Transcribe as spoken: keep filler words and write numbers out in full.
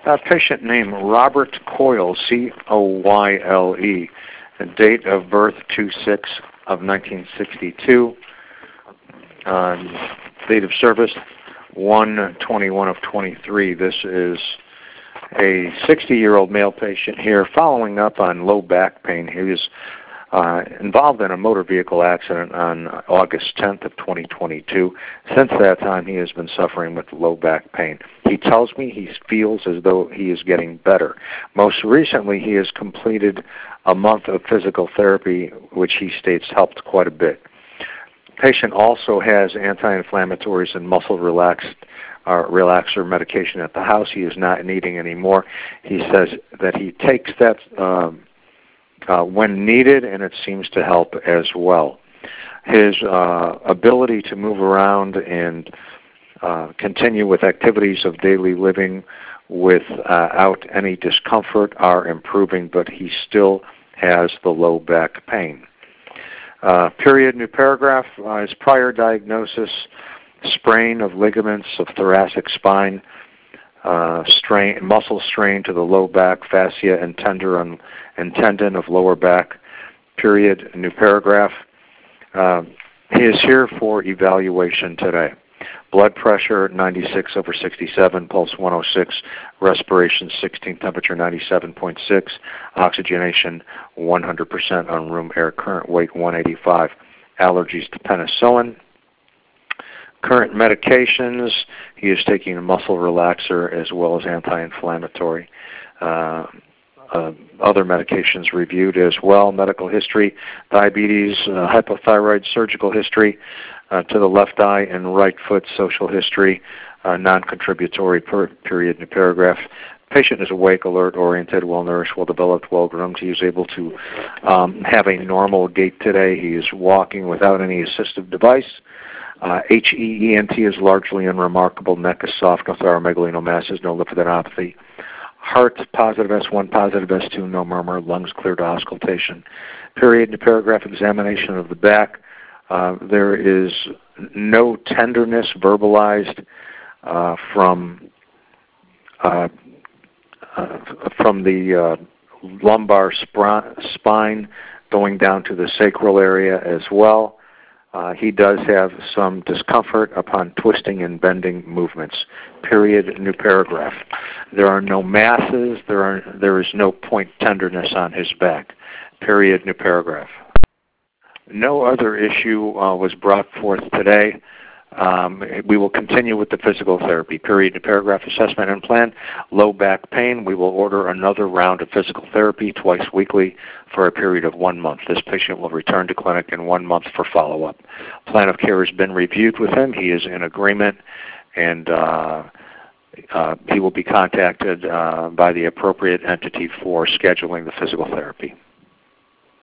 A patient named Robert Coyle, C O Y L E, date of birth two six of nineteen sixty-two, uh, date of service one twenty-one of twenty-three. This is a sixty-year-old male patient here following up on low back pain. He was uh, involved in a motor vehicle accident on August tenth of twenty twenty-two. Since that time, he has been suffering with low back pain. He tells me he feels as though he is getting better. Most recently, he has completed a month of physical therapy, which he states helped quite a bit. Patient also has anti-inflammatories and muscle relaxed, uh, relaxer medication at the house. He is not needing any more. He says that he takes that um, uh, when needed, and it seems to help as well. His uh, ability to move around and uh, continue with activities of daily living without any discomfort are improving, but he still has the low back pain. Uh, period, new paragraph. Uh, his prior diagnosis, sprain of ligaments of thoracic spine, uh, strain, muscle strain to the low back, fascia and tendon, and tendon of lower back. Period, new paragraph. Uh, he is here for evaluation today. Blood pressure ninety-six over sixty-seven, pulse one oh six, respiration sixteen, temperature ninety-seven point six, oxygenation one hundred percent on room air, current weight one eighty-five, allergies to penicillin. Current medications, he is taking a muscle relaxer as well as anti-inflammatory. Uh, uh, other medications reviewed as well. Medical history, diabetes, uh, hypothyroid, surgical history, Uh, to the left eye and right foot, social history, uh, non-contributory, per period, new paragraph. Patient is awake, alert, oriented, well-nourished, well-developed, well-groomed. He is able to um, have a normal gait today. He is walking without any assistive device. Uh, H E E N T is largely unremarkable. Neck is soft, no thyromegalinomasses, no lymphadenopathy. Heart positive S one, positive S two, no murmur. Lungs clear to auscultation. Period, new paragraph, examination of the back. Uh, there is no tenderness verbalized uh, from uh, uh, from the uh, lumbar spine going down to the sacral area as well. Uh, he does have some discomfort upon twisting and bending movements. Period, new paragraph. There are no masses. There are there is no point tenderness on his back. Period, new paragraph. No other issue uh, was brought forth today. Um, we will continue with the physical therapy. Period, new paragraph, assessment and plan. Low back pain, we will order another round of physical therapy twice weekly for a period of one month. This patient will return to clinic in one month for follow-up. Plan of care has been reviewed with him. He is in agreement, and uh, uh, he will be contacted uh, by the appropriate entity for scheduling the physical therapy.